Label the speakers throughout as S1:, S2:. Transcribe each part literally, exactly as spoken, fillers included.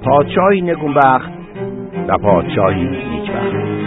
S1: پادشاهی نگونبخت و پادشاهی نیکبخت.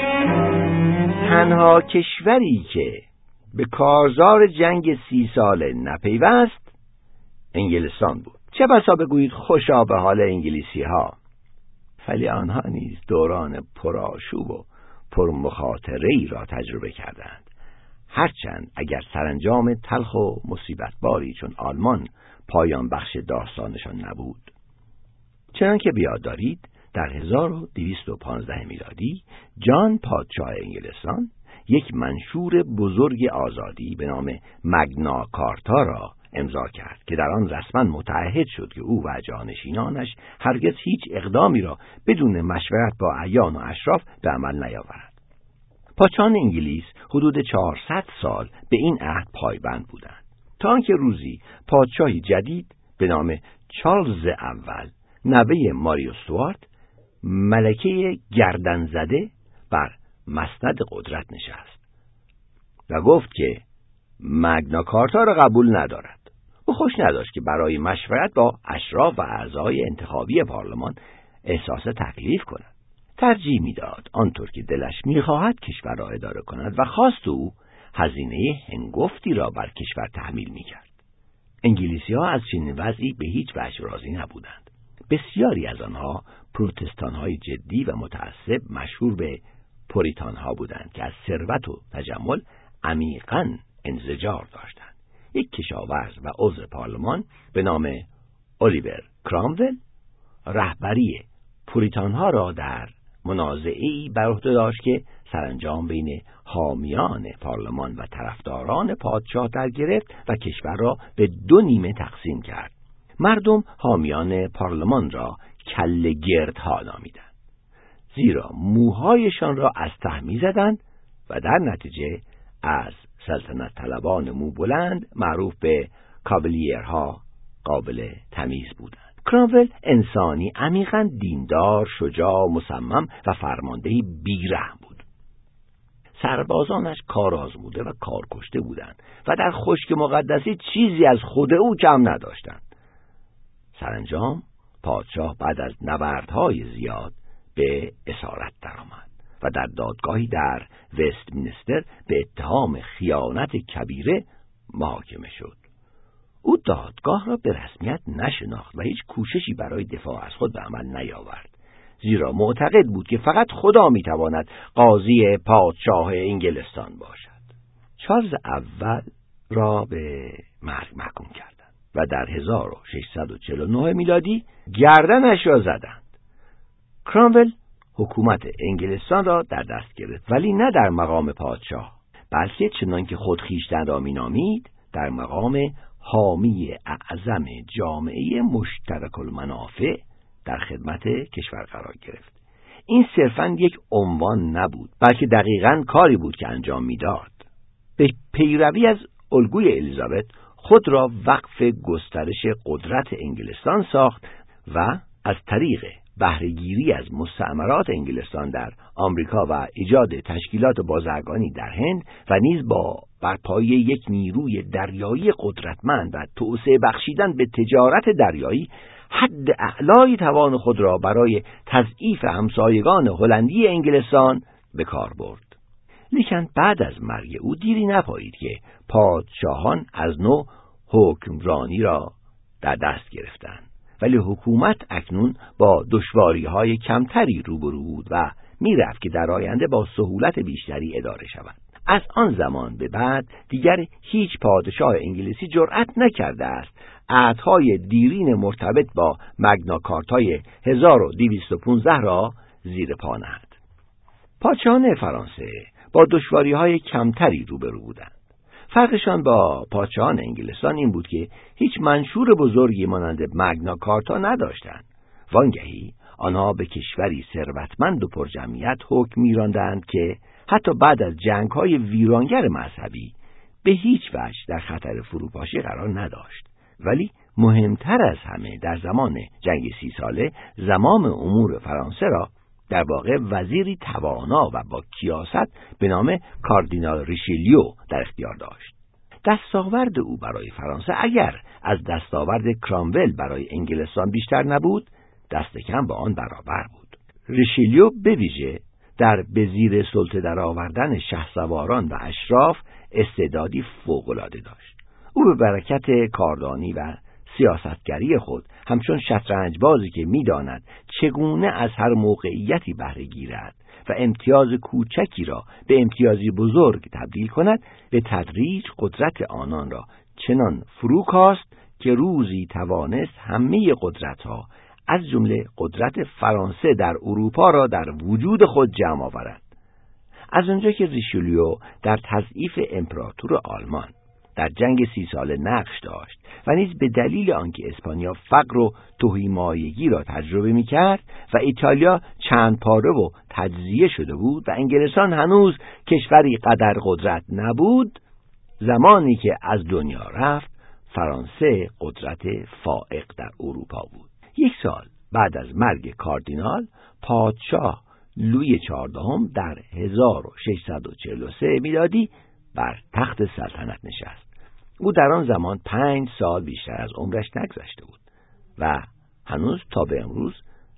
S1: تنها کشوری که به کارزار جنگ سی ساله نپیوست انگلستان بود. چه بسا بگویید خوشا به حال انگلیسی ها، ولی آنها نیز دوران پرآشوب و پرمخاطره‌ای را تجربه کردند، هرچند اگر سرانجام تلخ و مصیبت باری چون آلمان پایان بخش داستانشان نبود. چنانکه بیاد دارید در هزار و دویست و پانزده میلادی جان پادشاه انگلستان یک منشور بزرگ آزادی به نام مگنا کارتا را امضا کرد که در آن رسما متعهد شد که او و جانشینانش هرگز هیچ اقدامی را بدون مشورت با اعیان و اشراف به عمل نیاورند. پادشاهان انگلیس حدود چهارصد سال به این عهد پایبند بودند، تا آنکه روزی پادشاهی جدید به نام چارلز اول نوه ماری استوارت ملکه گردن زده بر مسند قدرت نشست و گفت که مگنا کارتا را قبول ندارد. او خوش نداشت که برای مشورت با اشراف و اعضای انتخابی پارلمان احساس تکلیف کند. ترجیح میداد آنطور که دلش میخواهد کشور را اداره کند و خواست او هزینه هنگفتی را بر کشور تحمیل میکرد. انگلیسی ها از چنین وضعی به هیچ وجه راضی نبودند. بسیاری از آنها پروتستان های جدی و متعصب مشهور به پوریتان ها بودند که از ثروت و تجمل عمیقاً انزجار داشتند. یک کشاورز و عضو پارلمان به نام الیور کرامول رهبری پوریتان ها را در منازعه‌ای بر عهده داشت که سرانجام بین حامیان پارلمان و طرفداران پادشاه در گرفت و کشور را به دو نیمه تقسیم کرد. مردم حامیان پارلمان را کله گردها نامیدند، زیرا موهایشان را از ته می‌زدند و در نتیجه از سلطنت طلبان مو بلند معروف به کابلیرها قابل تمیز بودند. کرامول انسانی عمیقاً دیندار، شجاع، مصمم و فرماندهی بیرحم بود. سربازانش کار آزموده و کار کشته بودند و در خشک مقدسی چیزی از خود او کم نداشتند. سرانجام پادشاه بعد از نبردهای زیاد به اسارت درآمد و در دادگاهی در وستمینستر به اتهام خیانت کبیره محاکمه شد. او دادگاه را به رسمیت نشناخت و هیچ کوششی برای دفاع از خود به عمل نیاورد، زیرا معتقد بود که فقط خدا میتواند قاضی پادشاه انگلستان باشد. چارلز اول را به مرگ محکوم کردند و در هزار و ششصد و چهل و نه میلادی گردنش را زدند. کرامول حکومت انگلستان را در دست گرفت، ولی نه در مقام پادشاه، بلکه چنان که خود خویشتن را مینامید در مقام حامی اعظم جامعه مشترک المنافع در خدمت کشور قرار گرفت. این صرفاً یک عنوان نبود، بلکه دقیقاً کاری بود که انجام میداد. به پیروی از الگوی الیزابت خود را وقف گسترش قدرت انگلستان ساخت و از طریق بهره‌گیری از مستعمرات انگلستان در آمریکا و ایجاد تشکیلات بازرگانی در هند و نیز با برپایی یک نیروی دریایی قدرتمند و توسعه بخشیدن به تجارت دریایی حد اعلای توان خود را برای تضعیف همسایگان هلندی انگلستان به کار برد. لیکن بعد از مرگ او دیری نپایید که پادشاهان از نو حکمرانی را در دست گرفتند، ولی حکومت اکنون با دشواری‌های کمتری روبرو بود و می‌رفت که در آینده با سهولت بیشتری اداره شود. از آن زمان به بعد دیگر هیچ پادشاه انگلیسی جرأت نکرده است عهدهای دیرین مرتبط با مگنا کارتای هزار و دویست و پانزده را زیر پا نهد. پادشاهان فرانسه با دشواری‌های کمتری روبرو بودند. فرقشان با پادشاهان انگلستان این بود که هیچ منشور بزرگی مانند مگنا کارتا نداشتند. وانگهی آنها به کشوری ثروتمند و پرجمعیت حکم می‌راندند که حتی بعد از جنگ‌های ویرانگر مذهبی به هیچ وجه در خطر فروپاشی قرار نداشت. ولی مهمتر از همه در زمان جنگ سی ساله زمام امور فرانسه را در واقع وزیری توانا و با کیاست به نام کاردینال ریشلیو در اختیار داشت. دستاورد او برای فرانسه اگر از دستاورد کرامول برای انگلستان بیشتر نبود، دست کم با آن برابر بود. ریشیلیو به ویژه در به زیر سلطه در آوردن شهسواران و اشراف استعدادی فوق‌العاده داشت. او به برکت کاردانی و سیاستگری خود همچون شطرنج بازی که می‌داند چگونه از هر موقعیتی بهره گیرد و امتیاز کوچکی را به امتیازی بزرگ تبدیل کند، به تدریج قدرت آنان را چنان فرو کاست که روزی توانست همه قدرت‌ها از جمله قدرت فرانسه در اروپا را در وجود خود جمع آورد. از آنجا که ریشیلیو در تضعیف امپراتور آلمان در جنگ سی ساله نقش داشت و نیز به دلیل آنکه اسپانیا فقر و تهیمایگی را تجربه می‌کرد و ایتالیا چند پاره و تجزیه شده بود و انگلستان هنوز کشوری قدر قدرت نبود، زمانی که از دنیا رفت فرانسه قدرت فائق در اروپا بود. یک سال بعد از مرگ کاردینال، پادشاه لویی چهاردهم در هزار و ششصد و چهل و سه میلادی بر تخت سلطنت نشست. او در آن زمان پنج سال بیشتر از عمرش نگذشته بود و هنوز تا به امروز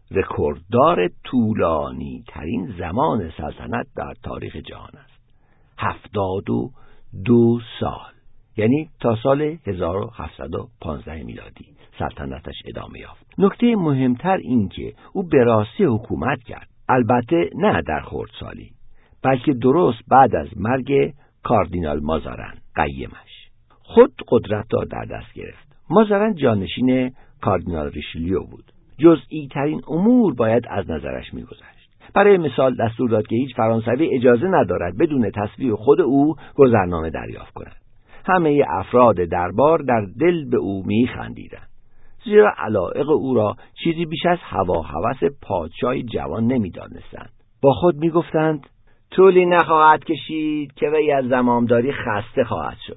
S1: رکورددار طولانی ترین زمان سلطنت در تاریخ جهان است. هفتاد و دو سال، یعنی تا سال هزار و هفتصد و پانزده میلادی سلطنتش ادامه یافت. نکته مهمتر این که او به راستی حکومت کرد، البته نه در خردسالی، بلکه درست بعد از مرگ کاردینال مازارین قیمش خود قدرت را در دست گرفت. مازارین جانشین کاردینال ریشیلیو بود. جزئی ترین امور باید از نظرش می‌گذشت. برای مثال دستور داد که هیچ فرانسوی اجازه ندارد بدون تصویح خود او گذرنامه دریافت کند. همه افراد دربار در دل به او می‌خندیدند، زیرا علایق او را چیزی بیش از هوا هوس پادشاه جوان نمی‌دانستند. با خود می‌گفتند طولی نخواهد کشید که وی از زمامداری خسته خواهد شد.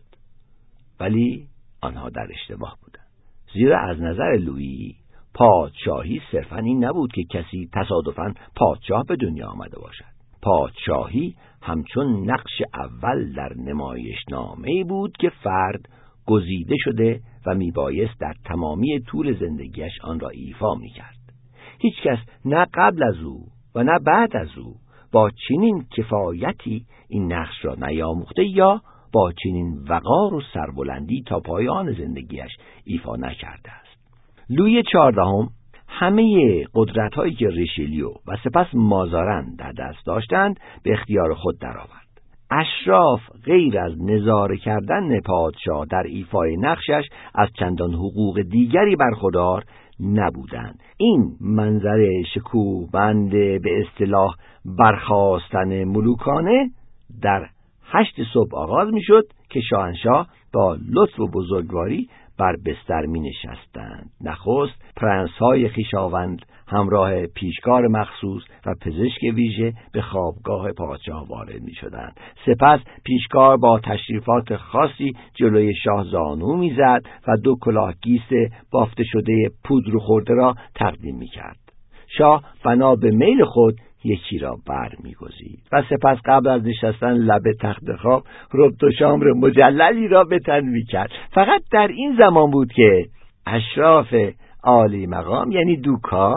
S1: ولی آنها در اشتباه بودند، زیرا از نظر لویی پادشاهی صرفاً این نبود که کسی تصادفاً پادشاه به دنیا آمده باشد. پادشاهی همچون نقش اول در نمایشنامه‌ای بود که فرد گزیده شده و میبایست در تمامی طول زندگیش آن را ایفا میکرد. هیچ کس نه قبل از او و نه بعد از او با چنین کفایتی این نقش را نیاموخته یا با چنین وقار و سربلندی تا پایان زندگیش ایفا نکرده است. لویی چهاردهم همه قدرت‌هایی که ریشیلیو و سپس مازارین در دست داشتند به اختیار خود درآورد. اشراف غیر از نظاره کردن پادشاه در ایفای نقشش از چندان حقوق دیگری برخوردار نبودند. این منظر شکوهمند به اصطلاح برخاستن ملوکانه در هشت صبح آغاز می شد که شاهنشاه با لطف و بزرگواری بر بستر می نشستند. نخست پرنس‌های خویشاوند همراه پیشکار مخصوص و پزشک ویژه به خوابگاه پادشاه وارد می شدند. سپس پیشکار با تشریفات خاصی جلوی شاه زانو می زد و دو کلاه گیس بافته شده پودر خورده را تقدیم می کرد. شاه بنا به میل خود یکی را بر می‌گزید و سپس قبل از نشستن لب تخت خواب ربط و شامر مجللی را به تن می‌کرد. فقط در این زمان بود که اشراف عالی مقام یعنی دوکا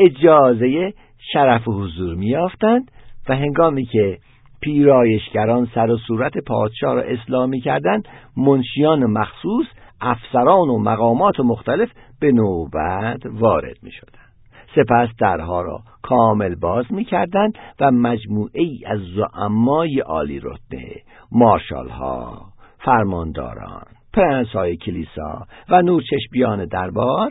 S1: اجازه شرف حضور می‌یافتند و هنگامی که پیرایشگران سر و صورت پادشاه را اصلاح می‌کردند، منشیان مخصوص، افسران و مقامات مختلف به نوبت وارد می‌شدند. سپس درها را کامل باز می‌کردند و مجموعه‌ای از زعمای عالی رتبه، مارشال‌ها، فرمانداران، پرنس‌های کلیسا و نورچشمیان دربار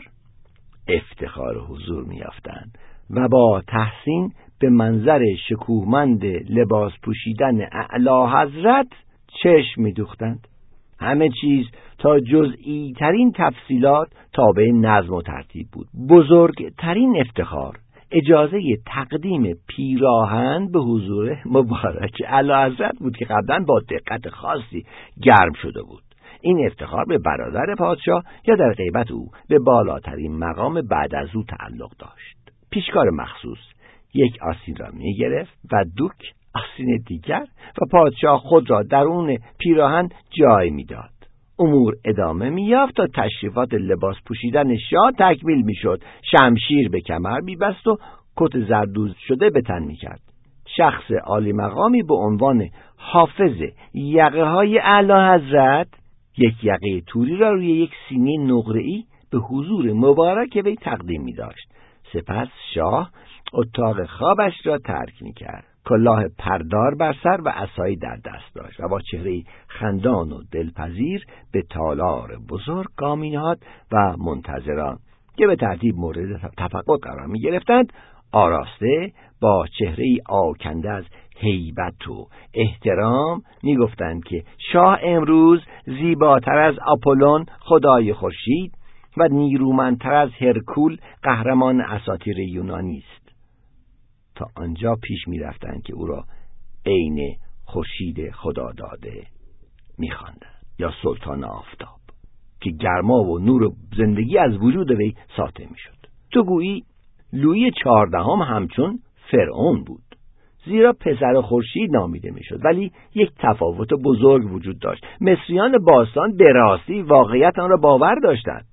S1: افتخار حضور می‌یافتند و با تحسین به منظر شکوهمند لباس پوشیدن اعلی حضرت چشم می‌دوختند. همه چیز تا جزئی ترین تفصیلات تابع نظم و ترتیب بود. بزرگترین افتخار اجازه تقدیم پیراهن به حضور مبارک اعلیحضرت بود که قبلا با دقت خاصی گرم شده بود. این افتخار به برادر پادشاه یا در غیبت او به بالاترین مقام بعد از او تعلق داشت. پیشکار مخصوص یک آستین را می گرفت و دوک آستین دیگر و پادشاه خود را درون پیراهن جای می داد. امور ادامه می‌یافت تا تشریفات لباس پوشیدن شاه تکمیل می‌شد. شمشیر به کمر می‌بست و کت زردوز شده به تن می‌کرد. شخص عالی مقامی به عنوان حافظ یقه های اعلی حضرت یک یقه توری را روی یک سینه نقره‌ای به حضور مبارک وی تقدیم می‌داشت. سپس شاه اتاق خوابش را ترک می‌کرد. کلاه پردار بر سر و عصایی در دست داشت و با چهره‌ای خندان و دلپذیر به تالار بزرگ گام می‌نهاد و منتظران که به ترتیب مورد تفقد قرار می‌گرفتند آراسته با چهره‌ای آکنده از هیبت و احترام می‌گفتند که شاه امروز زیباتر از آپولون خدای خورشید و نیرومندتر از هرکول قهرمان اساطیر یونانی است. تا آنجا پیش می‌رفتند که او را عین خورشید خدا داده می‌خواندند یا سلطان آفتاب که گرما و نور و زندگی از وجود وی ساطع می‌شد. تو گویی لویی چهاردهم همچون فرعون بود، زیرا پسر خورشید نامیده میشد، ولی یک تفاوت بزرگ وجود داشت. مصریان باستان به راستی واقعیت آن را باور داشتند،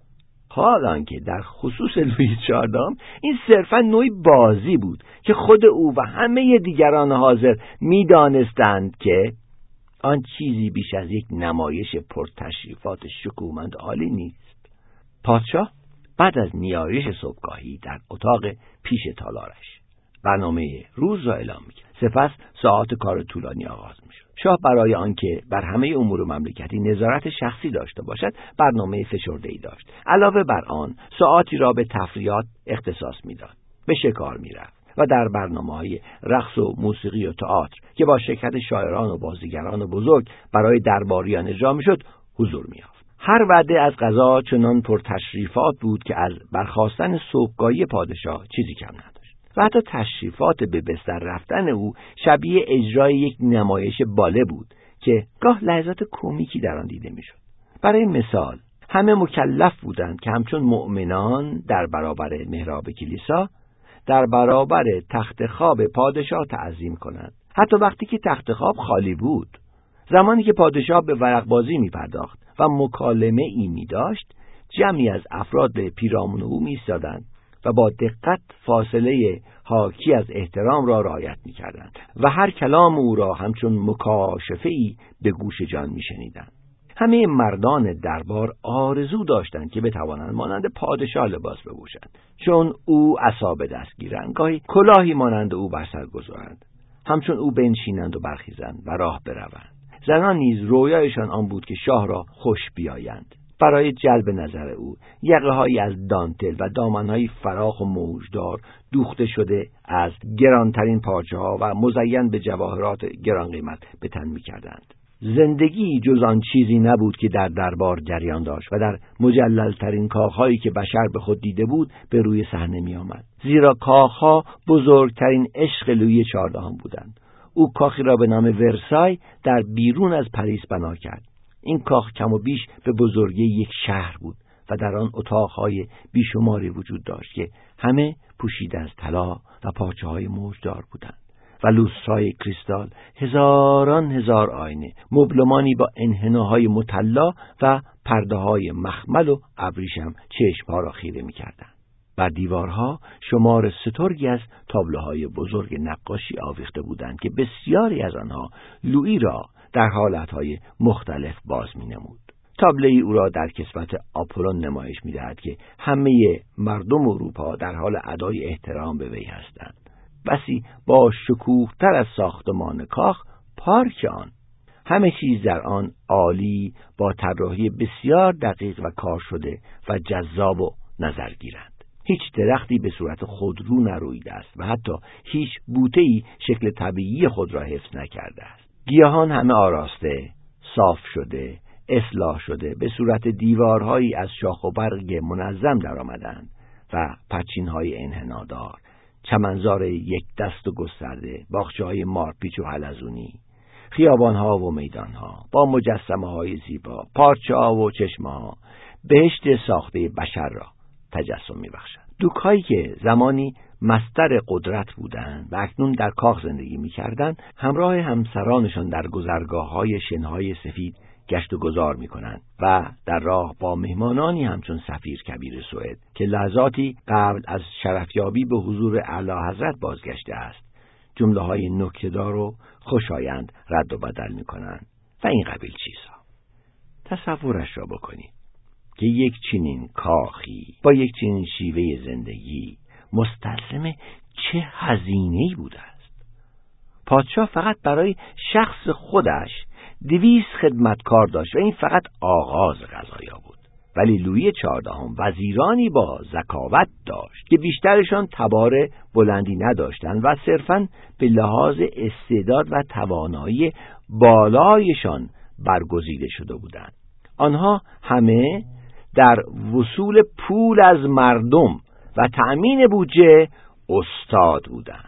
S1: حالانکه در خصوص لویی چهاردهم این صرفا نوعی بازی بود که خود او و همه دیگران حاضر میدانستند که آن چیزی بیش از یک نمایش پرتشریفات شکوهمند عالی نیست. پادشاه بعد از نیایش صبحگاهی در اتاق پیش تالارش برنامه روز را اعلام می‌کرد. سپس ساعات کار طولانی آغاز می‌شد. شاه برای آنکه بر همه امور مملکتی نظارت شخصی داشته باشد برنامه فشرده‌ای داشت. علاوه بر آن ساعاتی را به تفریحات اختصاص می‌داد. به شکار می‌رفت و در برنامه‌های رقص و موسیقی و تئاتر که با شرکت شاعران و بازیگران بزرگ برای درباریان اجرا می‌شد حضور می‌یافت. هر وعده از قضا چنان پرتشریفات بود که از برخاستن صبحگاهی پادشاه چیزی کم نداشت و حتی تشریفات به بستر رفتن او شبیه اجرای یک نمایش باله بود که گاه لحظات کمیکی در آن دیده میشد. برای مثال همه مکلف بودند که همچون مؤمنان در برابر محراب کلیسا در برابر تخت خواب پادشاه تعظیم کنند، حتی وقتی که تخت خواب خالی بود. زمانی که پادشاه به ورق بازی می پرداخت و مکالمه ای می داشت، جمعی از افراد به پیرامون او می ایستادند و با دقت فاصله حاکی از احترام را رعایت می کردند و هر کلام او را همچون مکاشفه‌ای به گوش جان می شنیدند. همه مردان دربار آرزو داشتند که بتوانند مانند پادشاه لباس بپوشند، چون او عصا به دست گیرند، گاهی کلاهی مانند او بر سر گذارند، همچون او بنشینند و برخیزند و راه بروند. زنان نیز رویایشان آن بود که شاه را خوش بیایند. برای جلب نظر او یقه‌هایی از دانتل و دامن‌های فراخ و موجدار دوخته شده از گرانترین پارچه‌ها و مزین به جواهرات گران قیمت به تن می‌کردند. زندگی جز آن چیزی نبود که در دربار جریان داشت و در مجلل‌ترین کاخ‌هایی که بشر به خود دیده بود به روی صحنه می‌آمد، زیرا کاخ‌ها بزرگترین عشق لویی چهاردهم بودند. او کاخی را به نام ورسای در بیرون از پاریس بنا کرد. این کاخ کم و بیش به بزرگی یک شهر بود و در آن اتاق‌های بیشماری وجود داشت که همه پوشیده از طلا و پارچه‌های موجدار بودند و لوسترهای کریستال، هزاران هزار آینه، مبلمانی با انحناهای مطلا و پرده‌های مخمل و ابریشم چشم‌ها را خیره می‌کردند. بر دیوارها شمار سترگی از تابلوهای بزرگ نقاشی آویخته بودند که بسیاری از آنها لویی را در حالتهای مختلف باز می نمود. تابلوی او را در کسوت آپولون نمایش می دهد که همه مردم اروپا در حال ادای احترام به وی هستند. بسی با شکوه‌تر از ساختمان کاخ پارک آن. همه چیز در آن عالی با طراحی بسیار دقیق و کار شده و جذاب و نظرگیرند. هیچ درختی به صورت خودرو نرویده است و حتی هیچ بوته‌ای شکل طبیعی خود را حفظ نکرده است. گیاهان همه آراسته، صاف شده، اصلاح شده به صورت دیوارهایی از شاخ و برگ منظم در آمدند و پرچین‌های انحنادار، چمنزار یک دست و گسترده، باغچه‌های مارپیچ و حلزونی، خیابان‌ها و میدان‌ها با مجسمه‌های زیبا، پارچه‌ها و چشمه‌ها، بهشت ساخته بشر را تجسم می‌بخشند. دوک‌هایی که زمانی مصدر قدرت بودند و اکنون در کاخ زندگی می‌کردند، همراه همسرانشان در گذرگاه‌های شنهای سفید گشت و گذار می‌کنند و در راه با مهمانانی همچون سفیر کبیر سوئد که لحظاتی قبل از شرفیابی به حضور اعلی حضرت بازگشته است، جمله‌های نکته‌دار و خوشایند رد و بدل می‌کنند و این قبیل چیزها. تصورش را بکنید که یک چنین کاخی با یک چنین شیوه زندگی مستلزم چه هزینه‌ای بوده است. پادشاه فقط برای شخص خودش دویست خدمتکار داشت و این فقط آغاز قضایا بود. ولی لویی چهاردهم وزیرانی با ذکاوت داشت که بیشترشان تبار بلندی نداشتند و صرفاً به لحاظ استعداد و توانایی بالایشان برگزیده شده بودند. آنها همه در وصول پول از مردم و تأمین بودجه استاد بودند.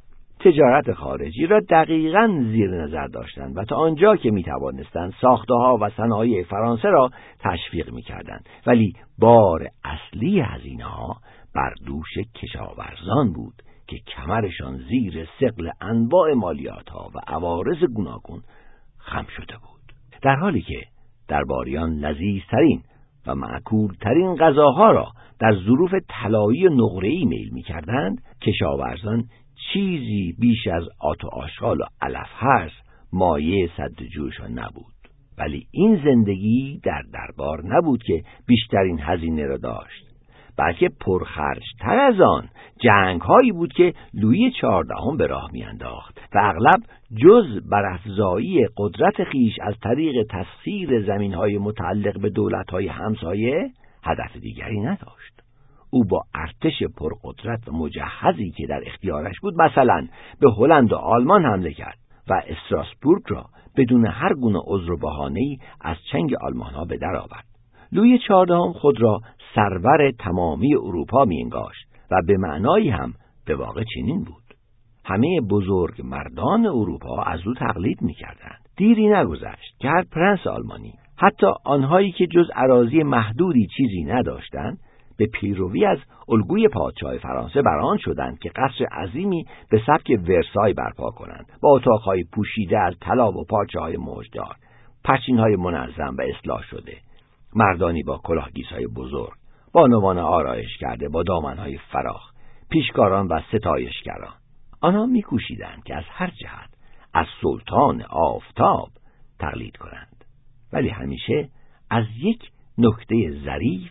S1: تجارت خارجی را دقیقاً زیر نظر داشتند و تا آنجا که می توانستند ساخته‌ها و صنایع فرانسه را تشویق می کردند. ولی بار اصلی هزینه‌ها بر دوش کشاورزان بود که کمرشان زیر ثقل انواع مالیات‌ها و عوارض گوناگون خم شده بود. در حالی که درباریان لذیذترین و معقولترین غذاها را در ظروف طلایی و نقره‌ای میل می کردند، کشاورزان چیزی بیش از آت و آشغال و علف هرز مایه سد جوشان نبود. ولی این زندگی در دربار نبود که بیشترین هزینه را داشت، بلکه پرخرج‌تر از آن جنگ هایی بود که لویی چهاردهم به راه میانداخت و اغلب جز برافزایی قدرت خیش از طریق تسخیر زمین های متعلق به دولت های همسایه هدف دیگری نداشت. او با ارتش پرقدرت و مجهزی که در اختیارش بود مثلا به هلند و آلمان حمله کرد و استراسبورگ را بدون هر گونه عذر و بهانه‌ای از چنگ آلمان ها به در آورد. لویی چهاردهم خود را سرور تمامی اروپا می‌انگاشت و به معنایی هم به واقع چنین بود. همه بزرگ مردان اروپا از او تقلید می‌کردند. دیری نگذشت که هر پرنس آلمانی، حتی آنهایی که جز اراضی محدودی چیزی نداشتند، به پیروی از الگوی پادشاه فرانسه برآن شدند که قصر عظیمی به سبک ورسای برپا کنند، با اتاق‌های پوشیده از طلا و پارچه‌های موجدار، پرچین‌های منظم و اصلاح شده، مردانی با کلاهگیس‌های بزرگ، بانوان آرایش کرده با دامن‌های فراخ، پیشکاران و ستایشگران. آنها می‌کوشیدند که از هر جهت از سلطان آفتاب تقلید کنند، ولی همیشه از یک نکته ظریف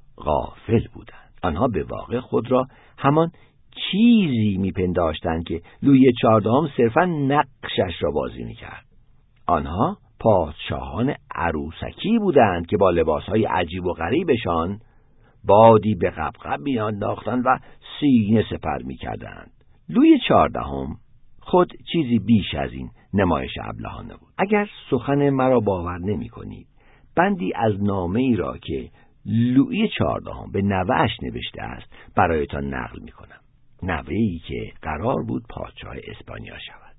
S1: غافل بودند. آنها به واقع خود را همان چیزی میپنداشتند که لویی چهاردهم صرفاً نقشش را بازی میکرد. آنها پادشاهان عروسکی بودند که با لباسهای عجیب و غریبشان بادی به قبقب میانداختند و سینه سپر میکردند. لویی چهاردهم خود چیزی بیش از این نمایش ابلهانه بود. اگر سخن مرا باور نمی کنید، بندی از نامه‌ای را که لویی چهاردهم به نوه‌اش نوشته است برایتان نقل می کنم. نوه‌ای که قرار بود پادشاه اسپانیا شود.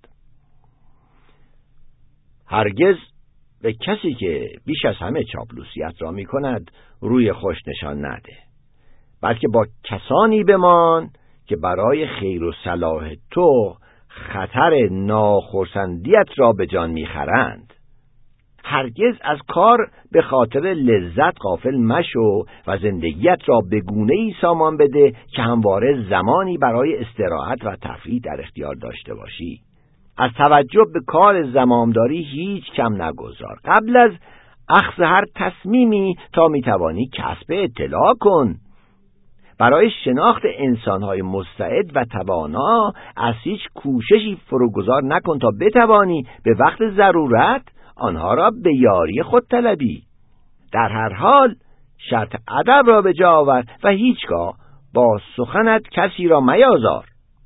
S1: هرگز به کسی که بیش از همه چاپلوسیت را می کند روی خوش نشان نده، بلکه با کسانی بمان که برای خیر و صلاح تو خطر ناخرسندیت را به جان می خرند. هرگز از کار به خاطر لذت غافل مشو و زندگیت را به گونه‌ای سامان بده که همواره زمانی برای استراحت و تفریح در اختیار داشته باشی. از توجه به کار زمامداری هیچ کم نگذار. قبل از اخذ هر تصمیمی تا میتوانی کسب اطلاع کن. برای شناخت انسان‌های مستعد و توانا از هیچ کوششی فروگذار نکن تا بتوانی به وقت ضرورت آنها را به یاری خود طلبی. در هر حال شرط ادب را به جا آور و هیچگاه با سخنت کسی را میازار.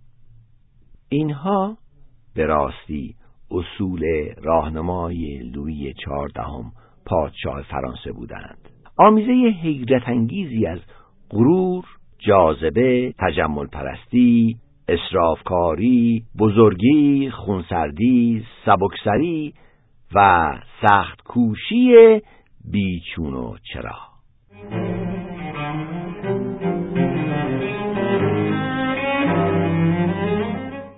S1: اینها به راستی اصول راهنمای لویی چهاردهم پادشاه فرانسه بودند. آمیزه حیرت انگیزی از غرور، جاذبه، تجمل پرستی، اسرافکاری، بزرگی، خونسردی، سبکسری و سخت کوشی بیچون و چرا.